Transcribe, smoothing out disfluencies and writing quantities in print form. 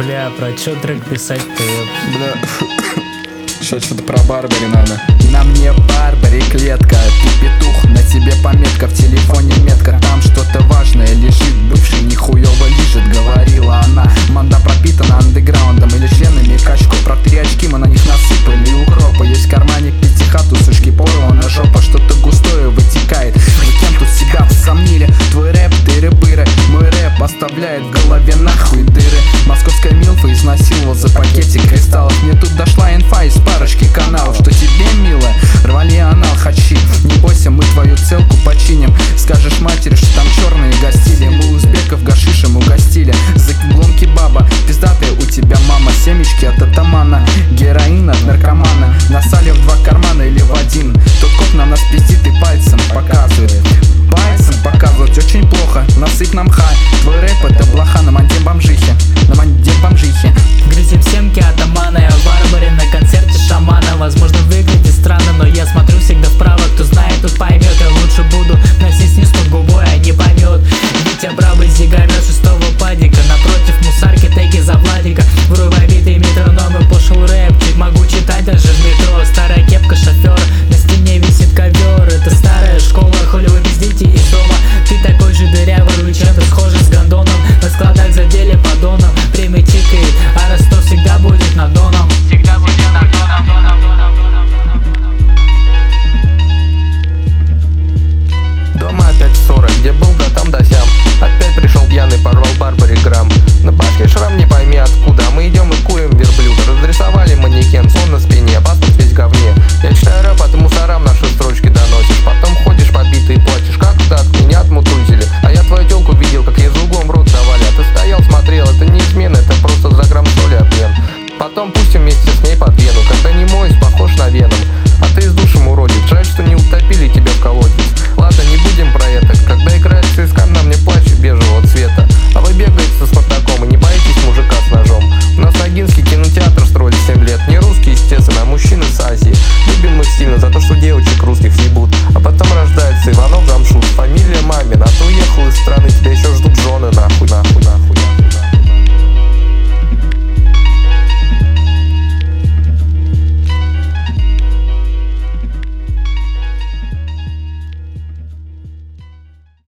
Бля, про чё трек писать-то? Бля. Сейчас что-то про Барбари надо. На мне Барбари клетка, ты петух, на тебе пометка, в телефоне метка. Там что-то важное лежит, бывший нихуёво лежит, говорила она. Манда пропитана андеграундом или членами качку. Про 3 очки мы на них насыпали укропа. Есть в кармане пятихату, сушки порвана жопа. Что-то густое вытекает. Вы кем тут себя усомнили? Твой рэп, дыры-быры. Мой рэп оставляет в голове нахуй дыры. Московская милфа изнасиловал за пакетик кристаллов. Мне тут дошла инфа из парочки каналов, что тебе, мило, рвали анал хачи. Не бойся, мы твою целку починим. Скажешь матери, что там черные гостили. Мы узбеков гашишем угостили. За углом кебаба, пиздатая у тебя мама. Семечки от атамана, героин от наркомана. Насали в 2 кармана или в 1. Тот коп на нас пиздит и пальцем показывает. Пальцем показывать очень плохо. Насыпь нам